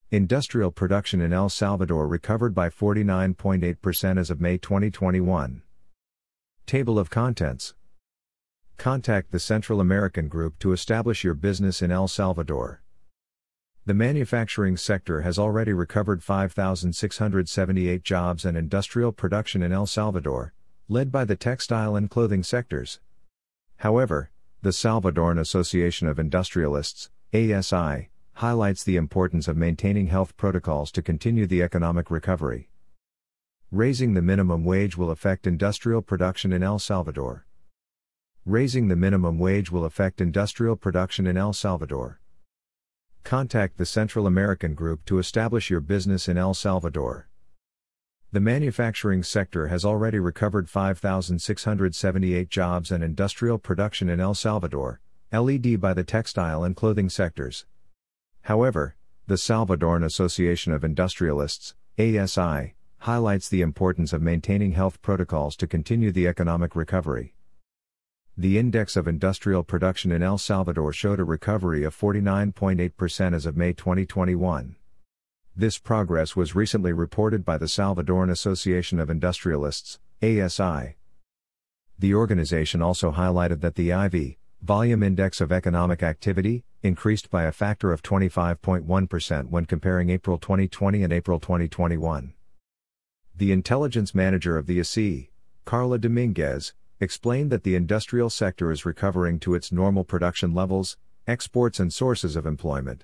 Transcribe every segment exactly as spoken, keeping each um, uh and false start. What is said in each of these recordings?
Industrial production in El Salvador recovered by forty-nine point eight percent as of May twenty twenty-one. Table of contents. Contact the Central American Group to establish your business in El Salvador. The manufacturing sector has already recovered five thousand six hundred seventy-eight jobs and industrial production in El Salvador, led by the textile and clothing sectors. However, the Salvadoran Association of Industrialists, A S I, highlights the importance of maintaining health protocols to continue the economic recovery. Raising the minimum wage will affect industrial production in El Salvador. Raising the minimum wage will affect industrial production in El Salvador. Contact the Central American Group to establish your business in El Salvador. The manufacturing sector has already recovered five thousand six hundred seventy-eight jobs and industrial production in El Salvador, led by the textile and clothing sectors. However, the Salvadoran Association of Industrialists, A S I, highlights the importance of maintaining health protocols to continue the economic recovery. The index of industrial production in El Salvador showed a recovery of forty-nine point eight percent as of May twenty twenty-one. This progress was recently reported by the Salvadoran Association of Industrialists, A S I. The organization also highlighted that the I V, Volume Index of Economic Activity, increased by a factor of twenty-five point one percent when comparing April twenty twenty and April twenty twenty-one. The intelligence manager of the A S I, Carla Dominguez, explained that the industrial sector is recovering to its normal production levels, exports and sources of employment.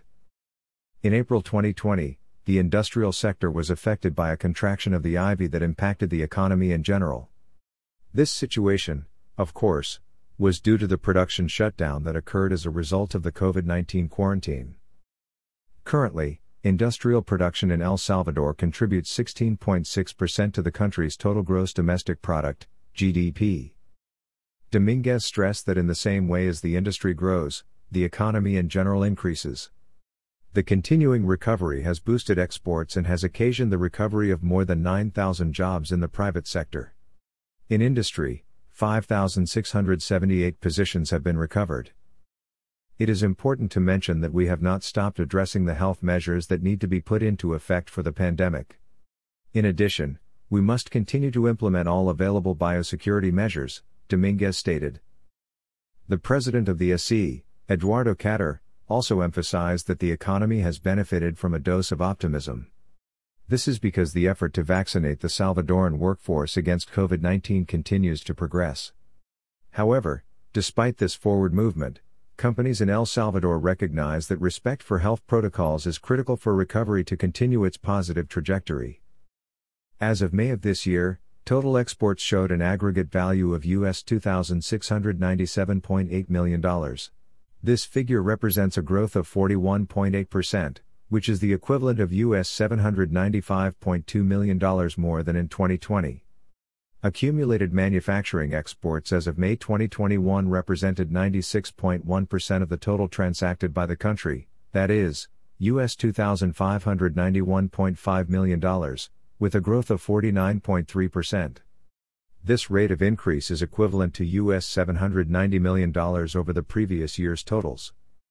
In April twenty twenty, the industrial sector was affected by a contraction of the I V that impacted the economy in general. This situation, of course, was due to the production shutdown that occurred as a result of the COVID nineteen quarantine. Currently, industrial production in El Salvador contributes sixteen point six percent to the country's total gross domestic product, G D P. Dominguez stressed that in the same way as the industry grows, the economy in general increases. The continuing recovery has boosted exports and has occasioned the recovery of more than nine thousand jobs in the private sector. In industry, five thousand six hundred seventy-eight positions have been recovered. It is important to mention that we have not stopped addressing the health measures that need to be put into effect for the pandemic. In addition, we must continue to implement all available biosecurity measures, Dominguez stated. The president of the A S I, Eduardo Catter, also emphasized that the economy has benefited from a dose of optimism. This is because the effort to vaccinate the Salvadoran workforce against COVID nineteen continues to progress. However, despite this forward movement, companies in El Salvador recognize that respect for health protocols is critical for recovery to continue its positive trajectory. As of May of this year, total exports showed an aggregate value of U S two thousand six hundred ninety-seven point eight million dollars. This figure represents a growth of forty-one point eight percent, which is the equivalent of U S seven hundred ninety-five point two million dollars more than in twenty twenty. Accumulated manufacturing exports as of May twenty twenty-one represented ninety-six point one percent of the total transacted by the country, that is, U S two thousand five hundred ninety-one point five million dollars, with a growth of forty-nine point three percent. This rate of increase is equivalent to U S seven hundred ninety million dollars over the previous year's totals.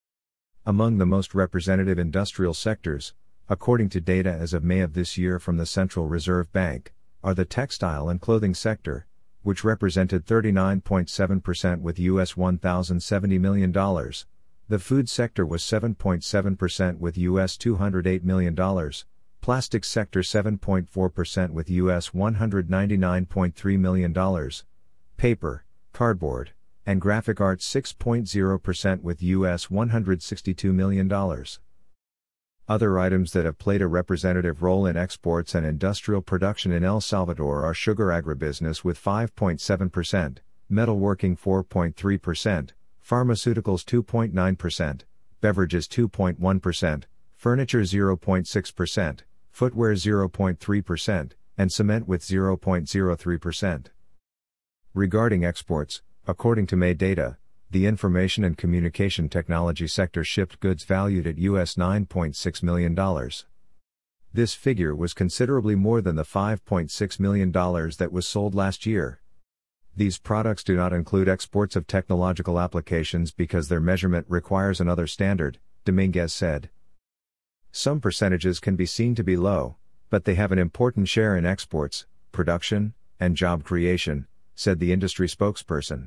Among the most representative industrial sectors, according to data as of May of this year from the Central Reserve Bank, are the textile and clothing sector, which represented thirty-nine point seven percent with U S one thousand seventy million dollars, the food sector was seven point seven percent with U S two hundred eight million dollars, plastics sector seven point four percent with U S one hundred ninety-nine point three million dollars, paper, cardboard, and graphic arts six point zero percent with U S one hundred sixty-two million dollars. Other items that have played a representative role in exports and industrial production in El Salvador are sugar agribusiness with five point seven percent, metalworking four point three percent, pharmaceuticals two point nine percent, beverages two point one percent, furniture zero point six percent, footwear zero point three percent, and cement with zero point zero three percent. Regarding exports, according to May data, the information and communication technology sector shipped goods valued at U S nine point six million dollars. This figure was considerably more than the five point six million dollars that was sold last year. These products do not include exports of technological applications because their measurement requires another standard, Dominguez said. Some percentages can be seen to be low, but they have an important share in exports, production, and job creation, said the industry spokesperson.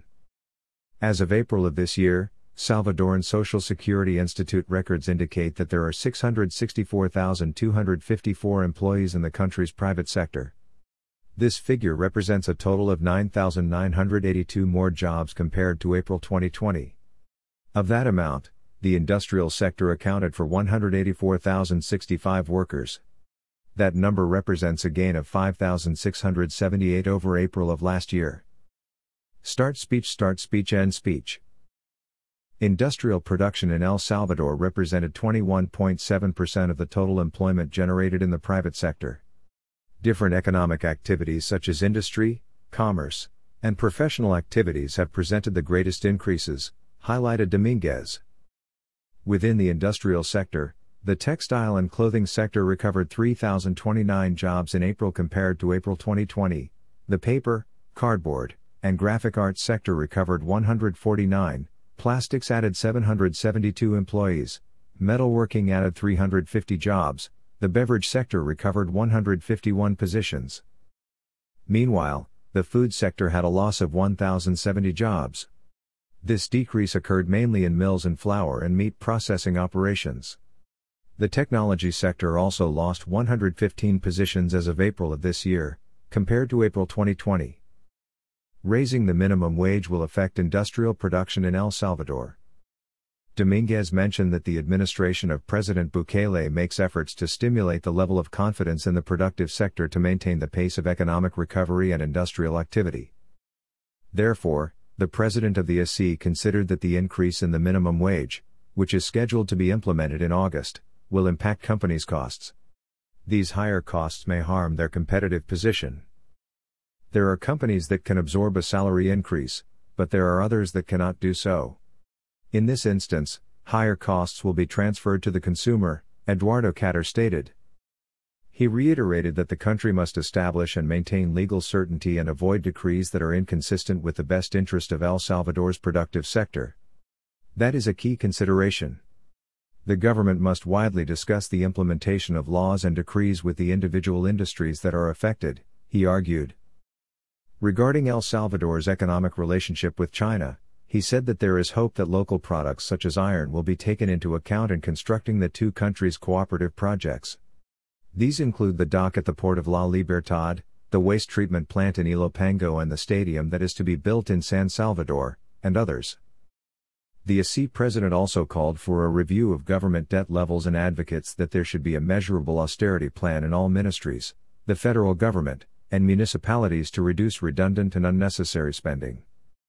As of April of this year, Salvadoran Social Security Institute records indicate that there are six hundred sixty-four thousand two hundred fifty-four employees in the country's private sector. This figure represents a total of nine thousand nine hundred eighty-two more jobs compared to April twenty twenty. Of that amount, the industrial sector accounted for one hundred eighty-four thousand sixty-five workers. That number represents a gain of five thousand six hundred seventy-eight over April of last year. Start speech Start speech End speech. Industrial production in El Salvador represented twenty-one point seven percent of the total employment generated in the private sector. Different economic activities such as industry, commerce, and professional activities have presented the greatest increases, highlighted Dominguez. Within the industrial sector, the textile and clothing sector recovered three thousand twenty-nine jobs in April compared to April twenty twenty. The paper, cardboard, and graphic arts sector recovered one hundred forty-nine, plastics added seven hundred seventy-two employees, metalworking added three hundred fifty jobs, the beverage sector recovered one hundred fifty-one positions. Meanwhile, the food sector had a loss of one thousand seventy jobs. This decrease occurred mainly in mills and flour and meat processing operations. The technology sector also lost one hundred fifteen positions as of April of this year, compared to April twenty twenty. Raising the minimum wage will affect industrial production in El Salvador. Dominguez mentioned that the administration of President Bukele makes efforts to stimulate the level of confidence in the productive sector to maintain the pace of economic recovery and industrial activity. Therefore, the president of the S C considered that the increase in the minimum wage, which is scheduled to be implemented in August, will impact companies' costs. These higher costs may harm their competitive position. There are companies that can absorb a salary increase, but there are others that cannot do so. In this instance, higher costs will be transferred to the consumer, Eduardo Catter stated. He reiterated that the country must establish and maintain legal certainty and avoid decrees that are inconsistent with the best interest of El Salvador's productive sector. That is a key consideration. The government must widely discuss the implementation of laws and decrees with the individual industries that are affected, he argued. Regarding El Salvador's economic relationship with China, he said that there is hope that local products such as iron will be taken into account in constructing the two countries' cooperative projects. These include the dock at the port of La Libertad, the waste treatment plant in Ilopango and the stadium that is to be built in San Salvador, and others. The S C president also called for a review of government debt levels and advocates that there should be a measurable austerity plan in all ministries, the federal government, and municipalities to reduce redundant and unnecessary spending.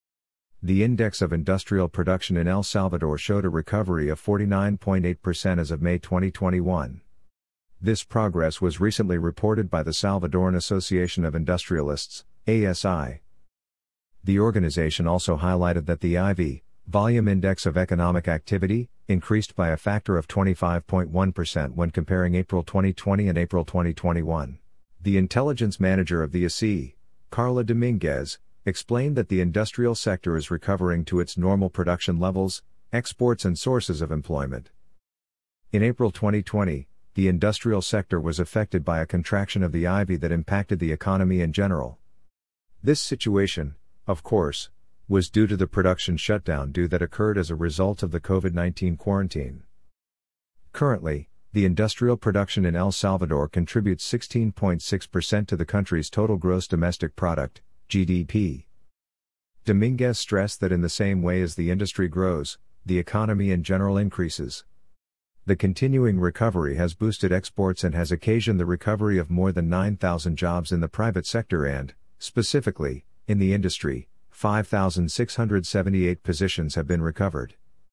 The index of industrial production in El Salvador showed a recovery of forty-nine point eight percent as of May twenty twenty-one. This progress was recently reported by the Salvadoran Association of Industrialists, A S I. The organization also highlighted that the I V, Volume Index of Economic Activity, increased by a factor of twenty-five point one percent when comparing April twenty twenty and April twenty twenty-one. The intelligence manager of the S C, Carla Dominguez, explained that the industrial sector is recovering to its normal production levels, exports and sources of employment. In April twenty twenty, the industrial sector was affected by a contraction of the I V that impacted the economy in general. This situation, of course, was due to the production shutdown due that occurred as a result of the COVID nineteen quarantine. Currently, the industrial production in El Salvador contributes sixteen point six percent to the country's total gross domestic product, G D P. Dominguez stressed that in the same way as the industry grows, the economy in general increases. The continuing recovery has boosted exports and has occasioned the recovery of more than nine thousand jobs in the private sector and, specifically, in the industry, five thousand six hundred seventy-eight positions have been recovered.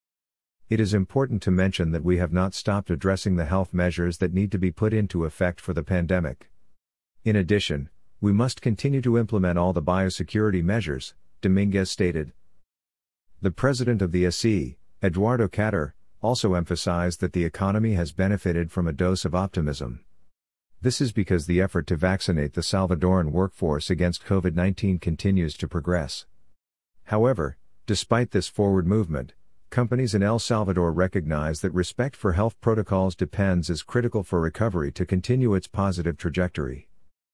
It is important to mention that we have not stopped addressing the health measures that need to be put into effect for the pandemic. In addition, we must continue to implement all the biosecurity measures, Dominguez stated. The president of the S C, Eduardo Catter, also emphasized that the economy has benefited from a dose of optimism. This is because the effort to vaccinate the Salvadoran workforce against COVID nineteen continues to progress. However, despite this forward movement, Companies in El Salvador recognize that respect for health protocols depends is critical for recovery to continue its positive trajectory.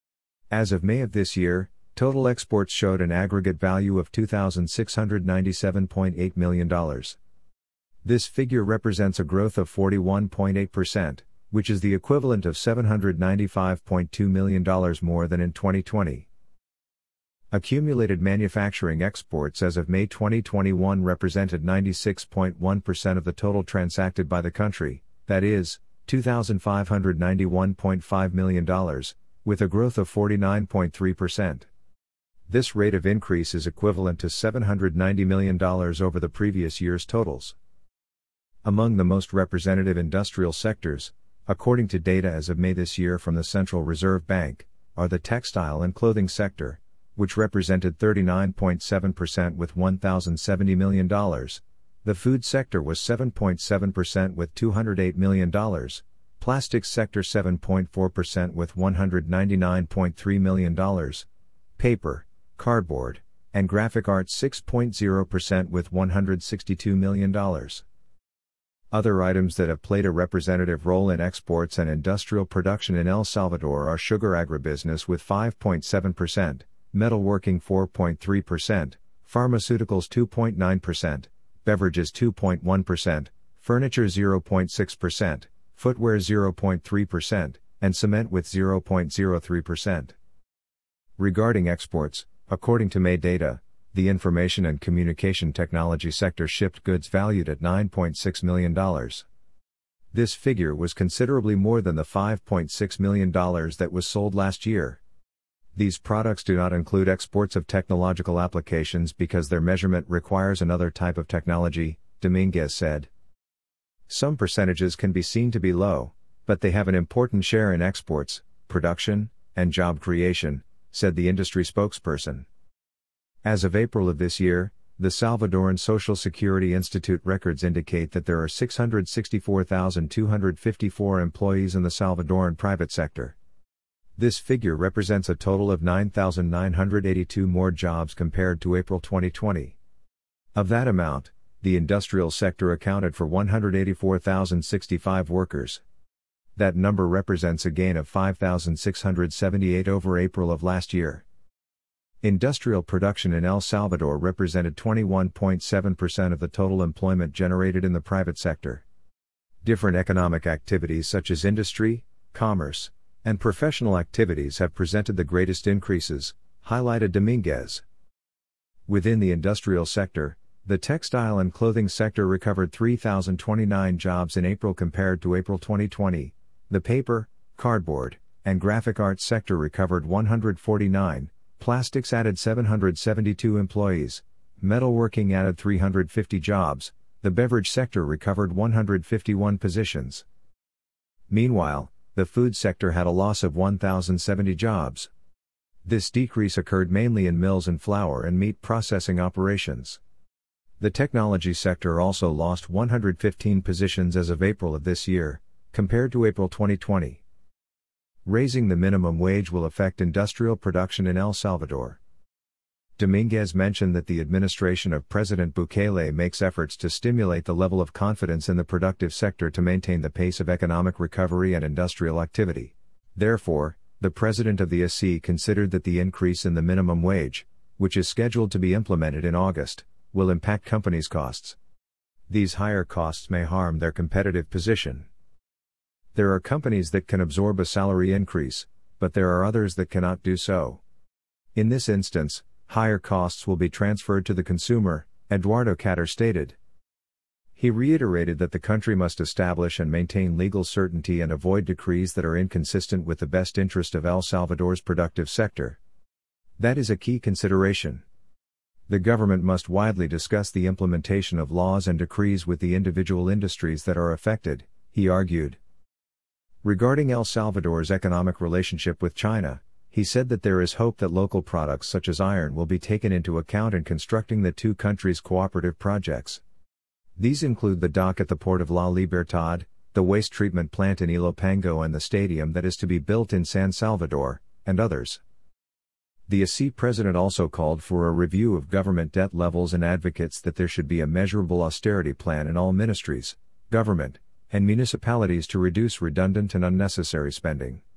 As of May of this year, total exports showed an aggregate value of two thousand six hundred ninety-seven point eight million dollars. This figure represents a growth of forty-one point eight percent, which is the equivalent of seven hundred ninety-five point two million dollars more than in twenty twenty. Accumulated manufacturing exports as of May twenty twenty-one represented ninety-six point one percent of the total transacted by the country, that is, two thousand five hundred ninety-one point five million dollars, with a growth of forty-nine point three percent. This rate of increase is equivalent to seven hundred ninety million dollars over the previous year's totals. Among the most representative industrial sectors, according to data as of May this year from the Central Reserve Bank, are the textile and clothing sector, which represented thirty-nine point seven percent with one thousand seventy million dollars, the food sector was seven point seven percent with two hundred eight million dollars, plastics sector seven point four percent with one hundred ninety-nine point three million dollars, paper, cardboard, and graphic arts six point zero percent with one hundred sixty-two million dollars. Other items that have played a representative role in exports and industrial production in El Salvador are sugar agribusiness with five point seven percent, metalworking four point three percent, pharmaceuticals two point nine percent, beverages two point one percent, furniture zero point six percent, footwear zero point three percent, and cement with zero point zero three percent. Regarding exports, according to May data, the information and communication technology sector shipped goods valued at nine point six million dollars. This figure was considerably more than the five point six million dollars that was sold last year. These products do not include exports of technological applications because their measurement requires another type of technology, Dominguez said. Some percentages can be seen to be low, but they have an important share in exports, production, and job creation, said the industry spokesperson. As of April of this year, the Salvadoran Social Security Institute records indicate that there are six hundred sixty-four thousand two hundred fifty-four employees in the Salvadoran private sector. This figure represents a total of nine thousand nine hundred eighty-two more jobs compared to April twenty twenty. Of that amount, the industrial sector accounted for one hundred eighty-four thousand sixty-five workers. That number represents a gain of five thousand six hundred seventy-eight over April of last year. Industrial production in El Salvador represented twenty-one point seven percent of the total employment generated in the private sector. Different economic activities such as industry, commerce, and professional activities have presented the greatest increases, highlighted Dominguez. Within the industrial sector, the textile and clothing sector recovered three thousand twenty-nine jobs in April compared to April twenty twenty. The paper, cardboard, and graphic arts sector recovered one hundred forty-nine, plastics added seven hundred seventy-two employees, metalworking added three hundred fifty jobs, the beverage sector recovered one hundred fifty-one positions. Meanwhile, the food sector had a loss of one thousand seventy jobs. This decrease occurred mainly in mills and flour and meat processing operations. The technology sector also lost one hundred fifteen positions as of April of this year, compared to April twenty twenty. Raising the minimum wage will affect industrial production in El Salvador. Dominguez mentioned that the administration of President Bukele makes efforts to stimulate the level of confidence in the productive sector to maintain the pace of economic recovery and industrial activity. Therefore, the president of the E C considered that the increase in the minimum wage, which is scheduled to be implemented in August, will impact companies' costs. These higher costs may harm their competitive position. There are companies that can absorb a salary increase, but there are others that cannot do so. In this instance, higher costs will be transferred to the consumer, Eduardo Catter stated. He reiterated that the country must establish and maintain legal certainty and avoid decrees that are inconsistent with the best interest of El Salvador's productive sector. That is a key consideration. The government must widely discuss the implementation of laws and decrees with the individual industries that are affected, he argued. Regarding El Salvador's economic relationship with China, he said that there is hope that local products such as iron will be taken into account in constructing the two countries' cooperative projects. These include the dock at the port of La Libertad, the waste treatment plant in Ilopango and the stadium that is to be built in San Salvador, and others. The A C president also called for a review of government debt levels and advocates that there should be a measurable austerity plan in all ministries, government, and municipalities to reduce redundant and unnecessary spending.